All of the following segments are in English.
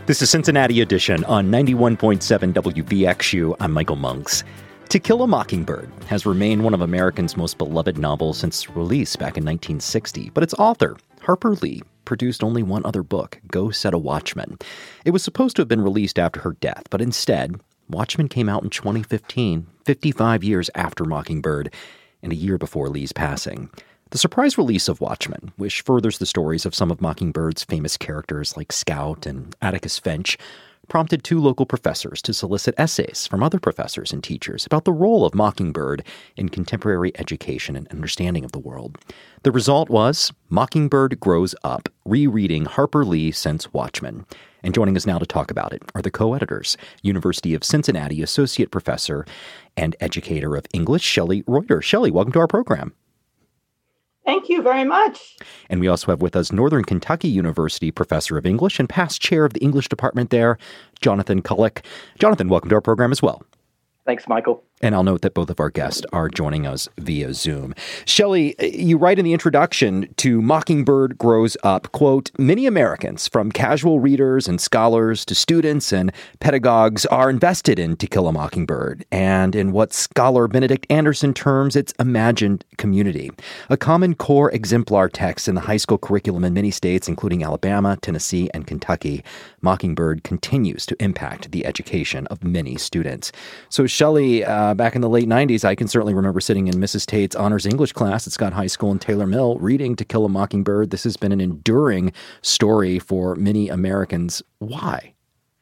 This is Cincinnati Edition on 91.7 WVXU. I'm Michael Monks. To Kill a Mockingbird has remained one of Americans' most beloved novels since release back in 1960, but its author, Harper Lee, produced only one other book, Go Set a Watchman. It was supposed to have been released after her death, but instead, Watchmen came out in 2015, 55 years after Mockingbird, and a year before Lee's passing. The surprise release of Watchmen, which furthers the stories of some of Mockingbird's famous characters like Scout and Atticus Finch, prompted two local professors to solicit essays from other professors and teachers about the role of Mockingbird in contemporary education and understanding of the world. The result was Mockingbird Grows Up, rereading Harper Lee since Watchmen. And joining us now to talk about it are the co-editors, University of Cincinnati Associate Professor and Educator of English, Shelley Reuter. Shelley, welcome to our program. Thank you very much. And we also have with us Northern Kentucky University Professor of English and past chair of the English department there, Jonathan Kulik. Jonathan, welcome to our program as well. Thanks, Michael. And I'll note that both of our guests are joining us via Zoom. Shelley, you write in the introduction to Mockingbird Grows Up, quote, many Americans, from casual readers and scholars to students and pedagogues, are invested in To Kill a Mockingbird, and in what scholar Benedict Anderson terms its imagined community. A common core exemplar text in the high school curriculum in many states, including Alabama, Tennessee, and Kentucky, Mockingbird continues to impact the education of many students. So, Shelley, back in the late 90s, I can certainly remember sitting in Mrs. Tate's honors English class at Scott High School in Taylor Mill, reading To Kill a Mockingbird. This has been an enduring story for many Americans. Why?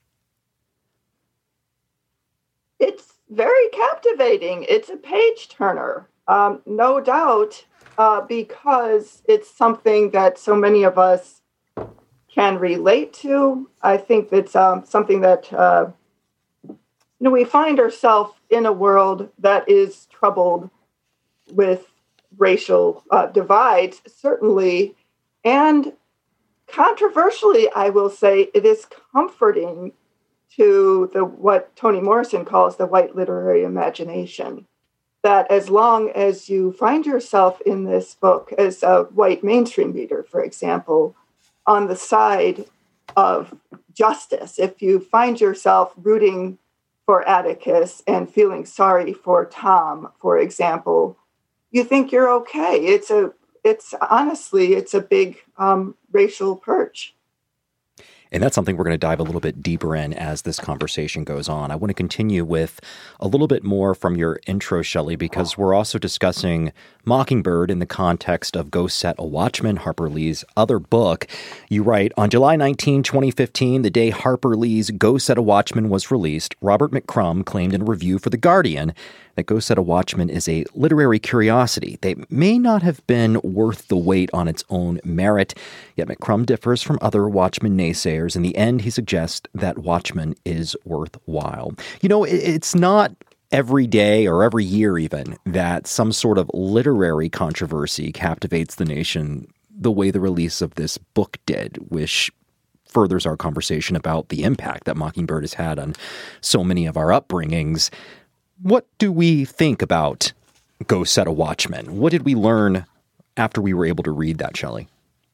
It's very captivating. It's a page turner, no doubt, because it's something that so many of us can relate to. I think it's something that we find ourselves in a world that is troubled with racial divides, certainly. And controversially, I will say it is comforting to what Toni Morrison calls the white literary imagination, that as long as you find yourself in this book as a white mainstream reader, for example, on the side of justice, if you find yourself rooting for Atticus and feeling sorry for Tom, for example, you think you're okay. It's honestly a big racial purge. And that's something we're going to dive a little bit deeper in as this conversation goes on. I want to continue with a little bit more from your intro, Shelley, because we're also discussing Mockingbird in the context of Go Set a Watchman, Harper Lee's other book. You write, on July 19, 2015, the day Harper Lee's Go Set a Watchman was released, Robert McCrum claimed in a review for The Guardian that Go Set a Watchman is a literary curiosity. They may not have been worth the wait on its own merit, yet McCrum differs from other Watchmen naysayers. In the end, he suggests that Watchmen is worthwhile. You know, it's not every day or every year even that some sort of literary controversy captivates the nation the way the release of this book did, which furthers our conversation about the impact that Mockingbird has had on so many of our upbringings. What do we think about Go Set a Watchman? What did we learn after we were able to read that, Shelley?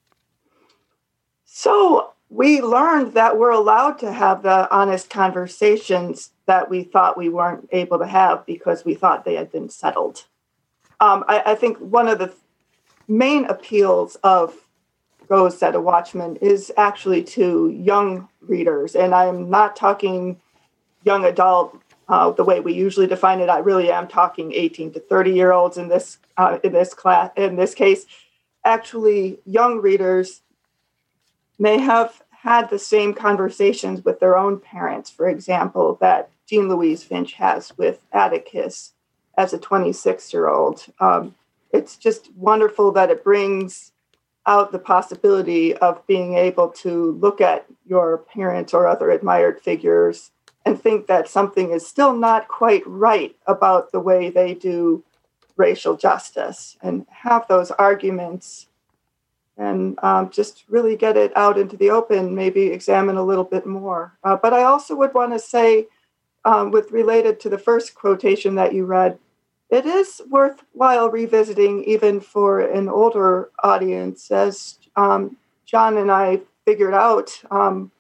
So we learned that we're allowed to have the honest conversations that we thought we weren't able to have because we thought they had been settled. I think one of the main appeals of Go Set a Watchman is actually to young readers. And I'm not talking young adult the way we usually define it. I really am talking 18 to 30-year-olds in this class. In this case, actually, young readers may have had the same conversations with their own parents, for example, that Jean Louise Finch has with Atticus as a 26-year-old. It's just wonderful that it brings out the possibility of being able to look at your parents or other admired figures and think that something is still not quite right about the way they do racial justice, and have those arguments and just really get it out into the open, maybe examine a little bit more. But I also would want to say, with related to the first quotation that you read, it is worthwhile revisiting even for an older audience, as John and I figured out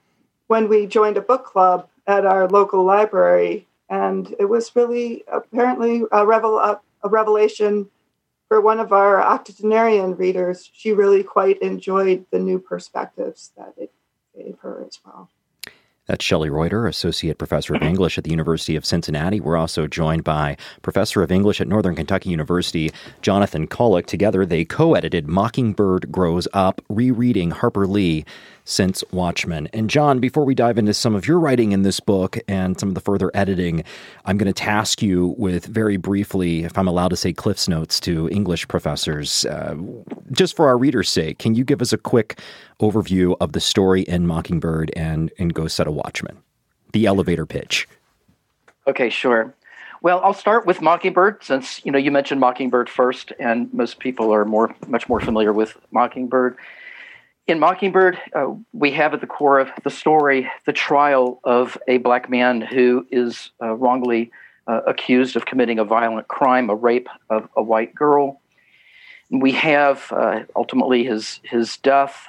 when we joined a book club at our local library. And it was really apparently a revelation for one of our octogenarian readers. She really quite enjoyed the new perspectives that it gave her as well. That's Shelley Reuter, Associate Professor of English at the University of Cincinnati. We're also joined by Professor of English at Northern Kentucky University, Jonathan Kolek. Together, they co-edited Mockingbird Grows Up, rereading Harper Lee since Watchmen. And John, before we dive into some of your writing in this book and some of the further editing, I'm going to task you with very briefly, if I'm allowed to say Cliff's Notes to English professors, just for our readers' sake, can you give us a quick overview of the story in Mockingbird and in Go Set a Watchman? The elevator pitch. Okay, sure. Well, I'll start with Mockingbird, since you mentioned Mockingbird first, and most people are much more familiar with Mockingbird. In Mockingbird, we have at the core of the story the trial of a black man who is wrongly accused of committing a violent crime, a rape of a white girl. We have ultimately his death,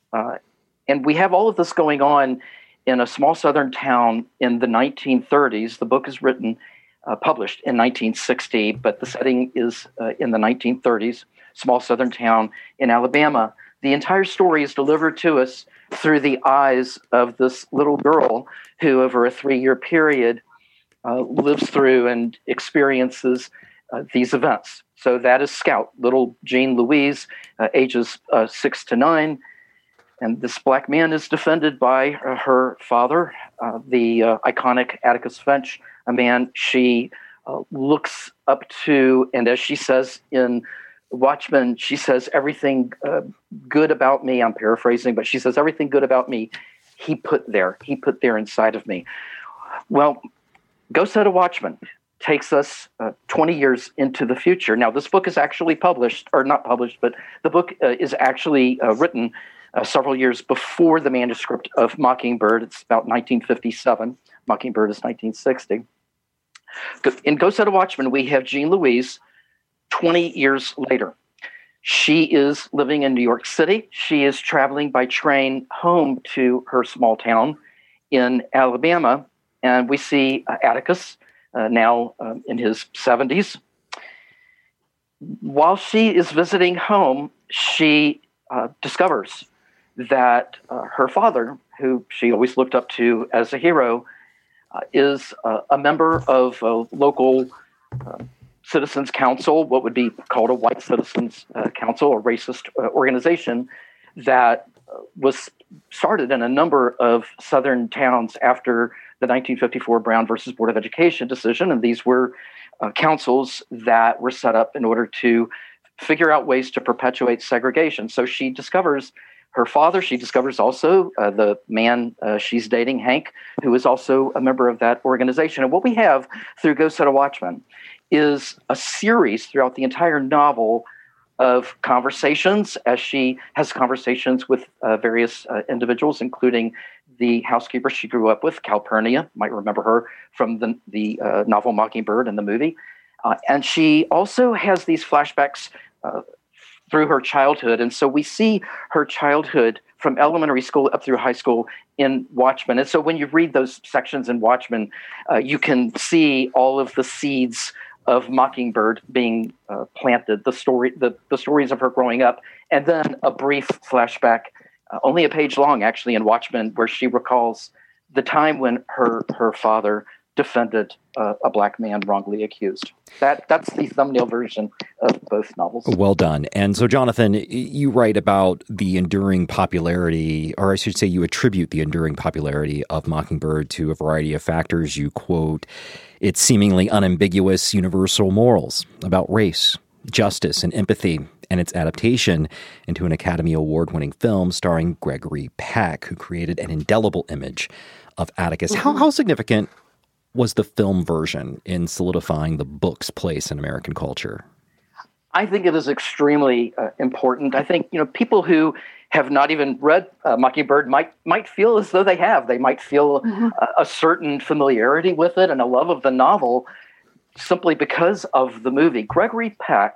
and we have all of this going on in a small southern town in the 1930s. The book is published in 1960, but the setting is in the 1930s, small southern town in Alabama. The entire story is delivered to us through the eyes of this little girl who, over a 3-year period, lives through and experiences these events. So that is Scout, little Jean Louise, ages 6 to 9. And this black man is defended by her father, the iconic Atticus Finch, a man she looks up to. And as she says in Watchmen, she says, everything good about me, I'm paraphrasing, but she says, everything good about me, he put there inside of me. Well, Go Set a Watchman takes us 20 years into the future. Now, this book is actually published, or not published, but the book is actually written several years before the manuscript of Mockingbird. It's about 1957. Mockingbird is 1960. In Go Set a Watchman, we have Jean Louise 20 years later. She is living in New York City. She is traveling by train home to her small town in Alabama. And we see Atticus, now in his 70s. While she is visiting home, she discovers that her father, who she always looked up to as a hero, is a member of a local Citizens Council, what would be called a white Citizens Council, a racist organization that was started in a number of southern towns after the 1954 Brown versus Board of Education decision. And these were councils that were set up in order to figure out ways to perpetuate segregation. So she discovers her father. She discovers also the man she's dating, Hank, who is also a member of that organization. And what we have through Go Set a Watchman is a series throughout the entire novel of conversations, as she has conversations with various individuals, including the housekeeper she grew up with, Calpurnia. You might remember her from the novel Mockingbird and the movie. And she also has these flashbacks through her childhood. And so we see her childhood from elementary school up through high school in Watchmen. And so when you read those sections in Watchmen, you can see all of the seeds of Mockingbird being planted, the stories of her growing up, and then a brief flashback, only a page long actually, in Watchmen, where she recalls the time when her father defended a black man wrongly accused. That's the thumbnail version of both novels. Well done. And so, Jonathan, you write about the enduring popularity, or I should say you attribute the enduring popularity of Mockingbird to a variety of factors. You quote its seemingly unambiguous universal morals about race, justice, and empathy, and its adaptation into an Academy Award-winning film starring Gregory Peck, who created an indelible image of Atticus. Mm-hmm. How significant was the film version in solidifying the book's place in American culture? I think it is extremely important. I think people who have not even read Mockingbird might feel as though they have. They might feel a certain familiarity with it and a love of the novel simply because of the movie. Gregory Peck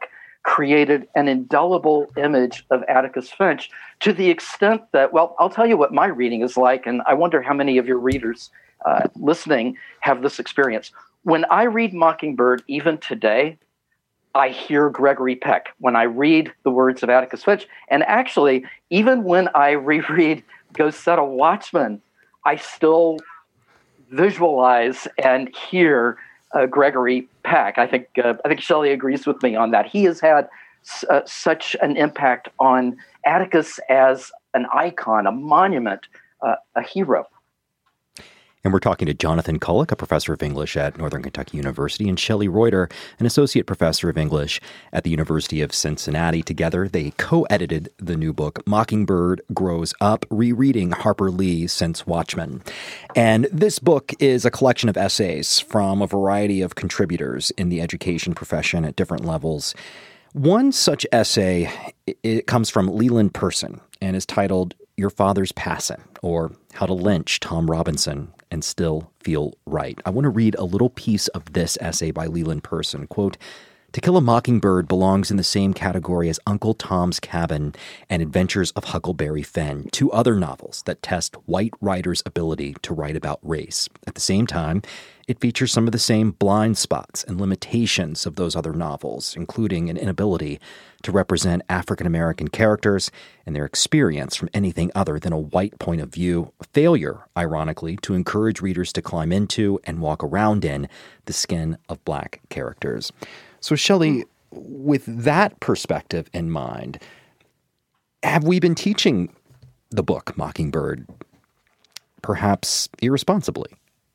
created an indelible image of Atticus Finch to the extent that, well, I'll tell you what my reading is like, and I wonder how many of your readers listening have this experience. When I read Mockingbird, even today, I hear Gregory Peck when I read the words of Atticus Finch. And actually, even when I reread Go Set a Watchman, I still visualize and hear Gregory Peck. I think Shelley agrees with me on that. He has had such an impact on Atticus as an icon, a monument, a hero. And we're talking to Jonathan Kullock, a professor of English at Northern Kentucky University, and Shelley Reuter, an associate professor of English at the University of Cincinnati. Together, they co-edited the new book, Mockingbird Grows Up, Rereading Harper Lee Since Watchmen. And this book is a collection of essays from a variety of contributors in the education profession at different levels. One such essay, it comes from Leland Person and is titled Your Father's Passin', or How to Lynch Tom Robinson and Still Feel Right. I want to read a little piece of this essay by Leland Person. Quote, To Kill a Mockingbird belongs in the same category as Uncle Tom's Cabin and Adventures of Huckleberry Finn, two other novels that test white writers' ability to write about race. At the same time, it features some of the same blind spots and limitations of those other novels, including an inability to represent African-American characters and their experience from anything other than a white point of view, a failure, ironically, to encourage readers to climb into and walk around in the skin of black characters. So, Shelley, with that perspective in mind, have we been teaching the book Mockingbird perhaps irresponsibly?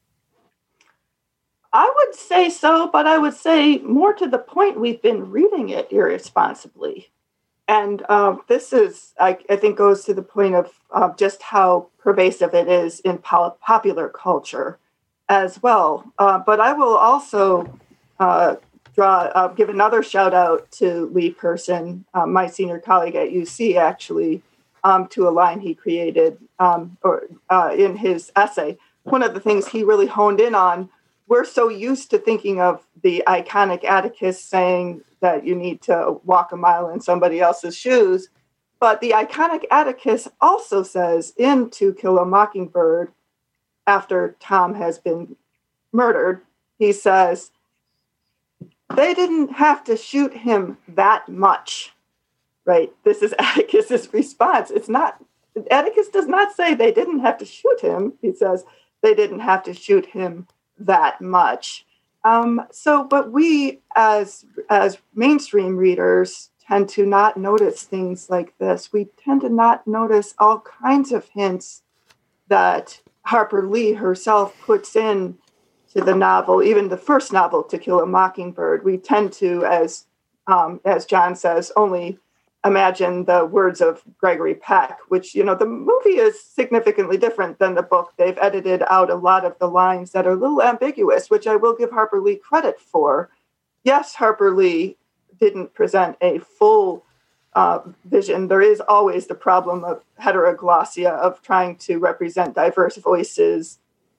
I would say so, but I would say more to the point, we've been reading it irresponsibly. And this is, I think, goes to the point of just how pervasive it is in popular culture as well. But I will also give another shout out to Lee Person, my senior colleague at UC, actually, to a line he created in his essay. One of the things he really honed in on, we're so used to thinking of the iconic Atticus saying that you need to walk a mile in somebody else's shoes. But the iconic Atticus also says in To Kill a Mockingbird, after Tom has been murdered, he says, they didn't have to shoot him that much, right? This is Atticus's response. It's not, Atticus does not say they didn't have to shoot him. He says they didn't have to shoot him that much. But we as mainstream readers tend to not notice things like this. We tend to not notice all kinds of hints that Harper Lee herself puts in to the novel, even the first novel, To Kill a Mockingbird. We tend to, as John says, only imagine the words of Gregory Peck, which, the movie is significantly different than the book. They've edited out a lot of the lines that are a little ambiguous, which I will give Harper Lee credit for. Yes, Harper Lee didn't present a full vision. There is always the problem of heteroglossia, of trying to represent diverse voices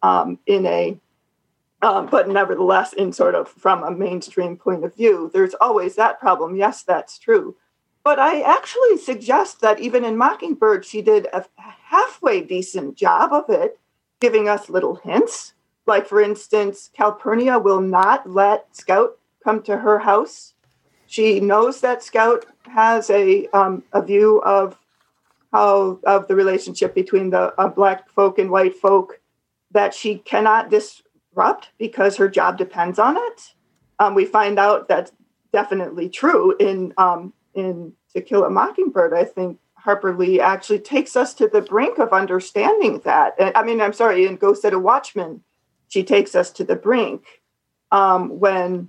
but nevertheless, in sort of from a mainstream point of view, there's always that problem. Yes, that's true. But I actually suggest that even in Mockingbird, she did a halfway decent job of it, giving us little hints. Like, for instance, Calpurnia will not let Scout come to her house. She knows that Scout has a view of the relationship between the black folk and white folk that she cannot disrupt because her job depends on it. We find out that's definitely true in To Kill a Mockingbird. I think Harper Lee actually takes us to the brink of understanding that. In Go Set a Watchman, she takes us to the brink when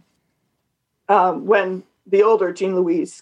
the older Jean Louise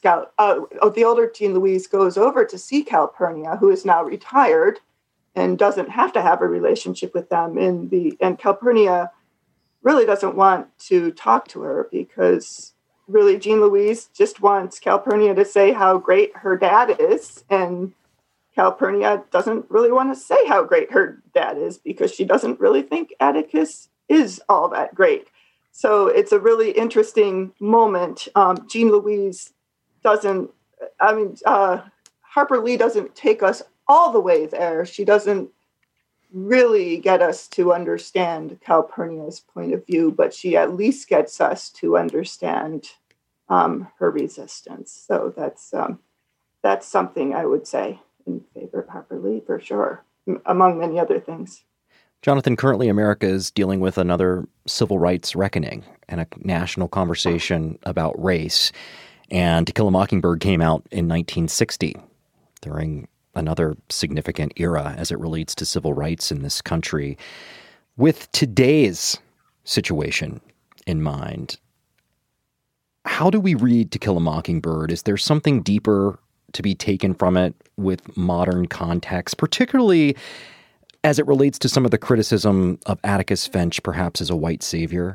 goes over to see Calpurnia, who is now retired and doesn't have to have a relationship with them. And Calpurnia really doesn't want to talk to her because really Jean Louise just wants Calpurnia to say how great her dad is. And Calpurnia doesn't really want to say how great her dad is because she doesn't really think Atticus is all that great. So it's a really interesting moment. Jean Louise doesn't, I mean, Harper Lee doesn't take us all the way there. She doesn't really get us to understand Calpurnia's point of view, but she at least gets us to understand her resistance. So that's something I would say in favor of Harper Lee for sure, among many other things. Jonathan, currently America is dealing with another civil rights reckoning and a national conversation about race. And To Kill a Mockingbird came out in 1960 during another significant era as it relates to civil rights in this country. With today's situation in mind, how do we read To Kill a Mockingbird? Is there something deeper to be taken from it with modern context, particularly as it relates to some of the criticism of Atticus Finch, perhaps as a white savior?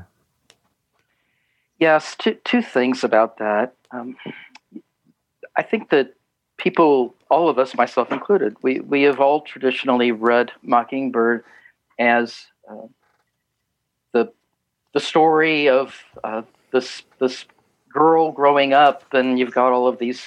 Yes, two things about that. I think that people, all of us, myself included, we have all traditionally read Mockingbird as the story of this girl growing up, and you've got all of these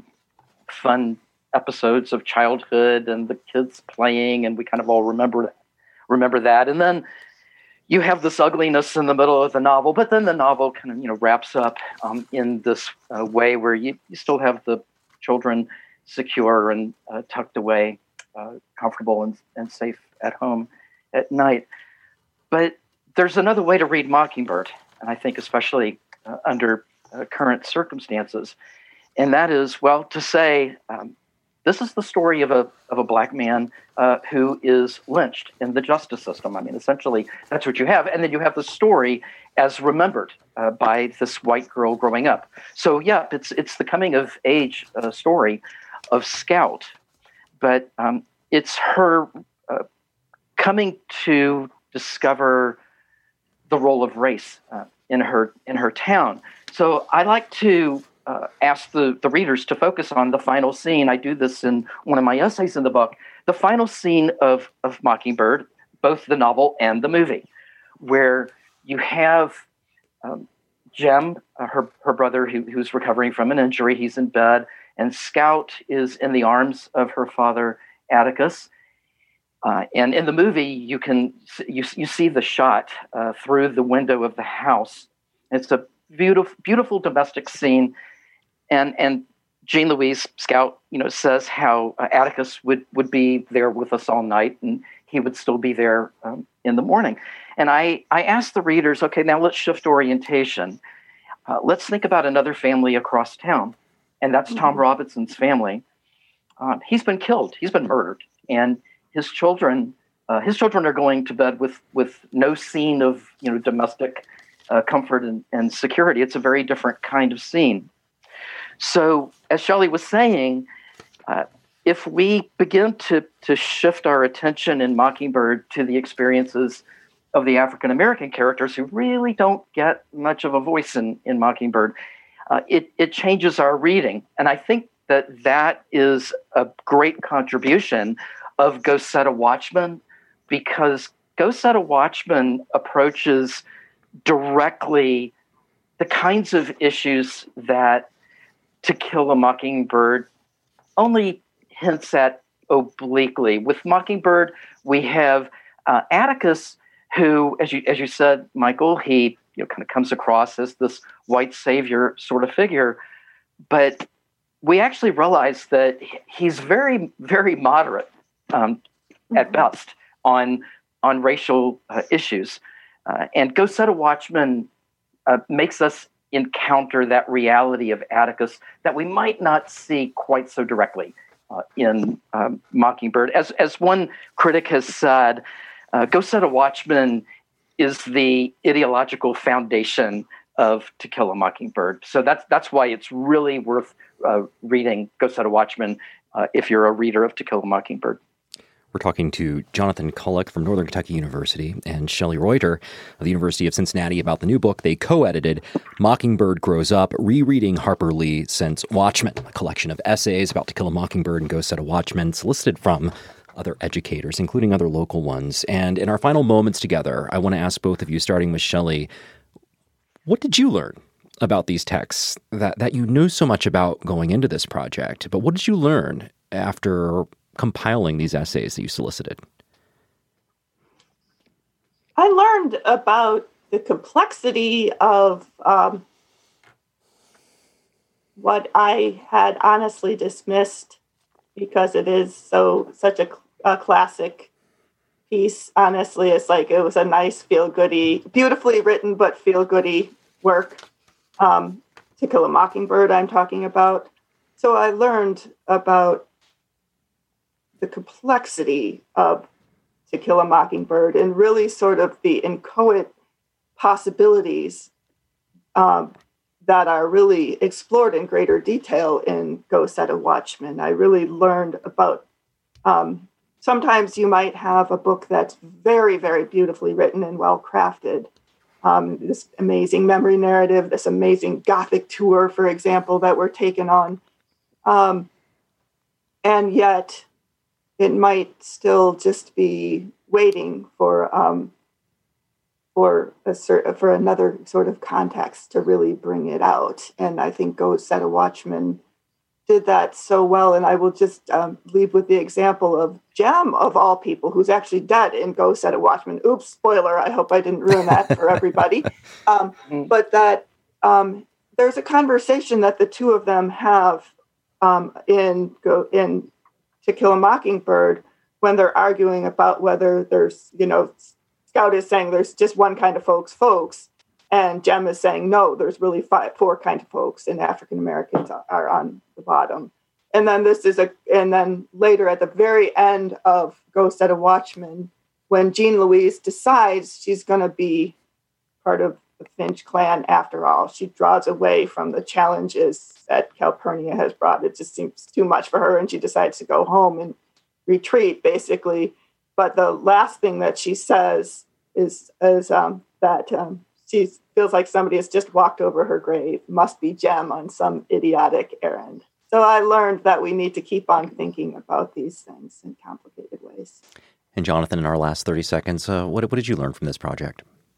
fun episodes of childhood and the kids playing, and we kind of all remember that. And then you have this ugliness in the middle of the novel, but then the novel kind of wraps up in this way where you still have the children secure and tucked away, comfortable and safe at home at night. But there's another way to read Mockingbird, and I think especially under current circumstances, and that is, well, to say this is the story of a black man who is lynched in the justice system. I mean, essentially, that's what you have. And then you have the story as remembered by this white girl growing up. So, yeah, it's the coming of age story of Scout, but it's her coming to discover the role of race in her town. So I like to ask the readers to focus on the final scene. I do this in one of my essays in the book. The final scene of Mockingbird, both the novel and the movie, where you have Jem, her brother, who's recovering from an injury. He's in bed, and Scout is in the arms of her father, Atticus. And in the movie, you see the shot through the window of the house. It's a beautiful domestic scene, and Jean Louise Scout, says how Atticus would be there with us all night, and he would still be there in the morning. And I asked the readers, okay, now let's shift orientation. Let's think about another family across town, and that's Tom Robinson's family. He's been killed. He's been murdered, and his children are going to bed with no scene of domestic comfort and security. It's a very different kind of scene. So, as Shelley was saying, if we begin to shift our attention in Mockingbird to the experiences of the African American characters who really don't get much of a voice in Mockingbird, it changes our reading. And I think that is a great contribution of Go Set a Watchman, because Go Set a Watchman approaches directly the kinds of issues that To Kill a Mockingbird only hints at obliquely. With Mockingbird, we have Atticus, who, as you said, Michael, he kind of comes across as this white savior sort of figure, but we actually realize that he's very, very moderate at best on racial issues. And Go Set a Watchman makes us encounter that reality of Atticus that we might not see quite so directly in Mockingbird. As one critic has said, Go Set a Watchman is the ideological foundation of To Kill a Mockingbird. So that's why it's really worth reading Go Set a Watchman if you're a reader of To Kill a Mockingbird. We're talking to Jonathan Kullock from Northern Kentucky University and Shelley Reuter of the University of Cincinnati about the new book they co-edited, Mockingbird Grows Up, Rereading Harper Lee Since Watchmen, a collection of essays about To Kill a Mockingbird and Go Set a Watchman, solicited from other educators, including other local ones. And in our final moments together, I want to ask both of you, starting with Shelley, what did you learn about these texts that you knew so much about going into this project, but what did you learn after compiling these essays that you solicited? I learned about the complexity of what I had honestly dismissed because it is such a classic piece. Honestly, it's like it was a nice feel-goody, beautifully written but feel-goody work. To Kill a Mockingbird, I'm talking about. So I learned about the complexity of To Kill a Mockingbird and really sort of the inchoate possibilities that are really explored in greater detail in Go Set a Watchman. I really learned about sometimes you might have a book that's very, very beautifully written and well crafted. This amazing memory narrative, this amazing Gothic tour, for example, that we're taken on. And yet it might still just be waiting for another sort of context to really bring it out. And I think Go Set a Watchman did that so well. And I will just leave with the example of Jem, of all people, who's actually dead in Go Set a Watchman. Oops, spoiler. I hope I didn't ruin that for everybody. But that there's a conversation that the two of them have in To Kill a Mockingbird when they're arguing about whether there's, Scout is saying there's just one kind of folks, and Jem is saying, no, there's really four kinds of folks, and African Americans are on the bottom. And then then later at the very end of Go Set a Watchman, when Jean Louise decides she's going to be part of the Finch clan after all, she draws away from the challenges that Calpurnia has brought. It just seems too much for her, and she decides to go home and retreat, basically. But the last thing that she says is that she feels like somebody has just walked over her grave, must be Jem on some idiotic errand. So I learned that we need to keep on thinking about these things in complicated ways. And Jonathan, in our last 30 seconds, what did you learn from this project?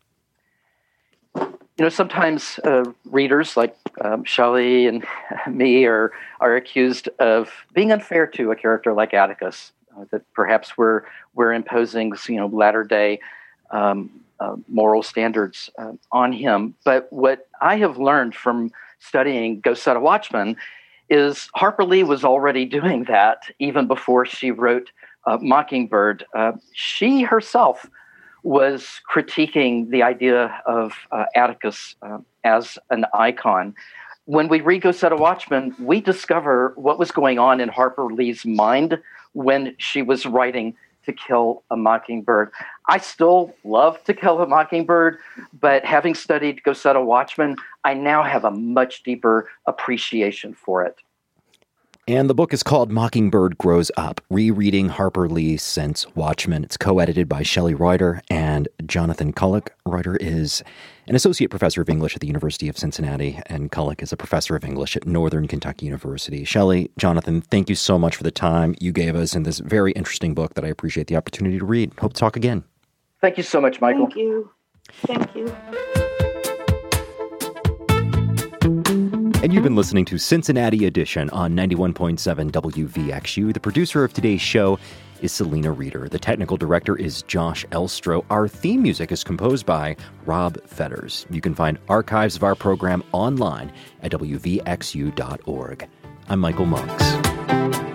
Sometimes readers like Shelley and me are accused of being unfair to a character like Atticus, that perhaps we're imposing, latter-day moral standards on him. But what I have learned from studying Go Set a Watchman is Harper Lee was already doing that even before she wrote Mockingbird. She herself was critiquing the idea of Atticus as an icon. When we read Go Set a Watchman, we discover what was going on in Harper Lee's mind when she was writing To Kill a Mockingbird. I still love To Kill a Mockingbird, but having studied Go Set a Watchman, I now have a much deeper appreciation for it. And the book is called Mockingbird Grows Up, Rereading Harper Lee Since Watchmen. It's co-edited by Shelley Reuter and Jonathan Kullock. Reuter is an associate professor of English at the University of Cincinnati, and Kullock is a professor of English at Northern Kentucky University. Shelley, Jonathan, thank you so much for the time you gave us in this very interesting book that I appreciate the opportunity to read. Hope to talk again. Thank you so much, Michael. Thank you. Thank you. And you've been listening to Cincinnati Edition on 91.7 WVXU. The producer of today's show is Selena Reeder. The technical director is Josh Elstro. Our theme music is composed by Rob Fetters. You can find archives of our program online at WVXU.org. I'm Michael Monks.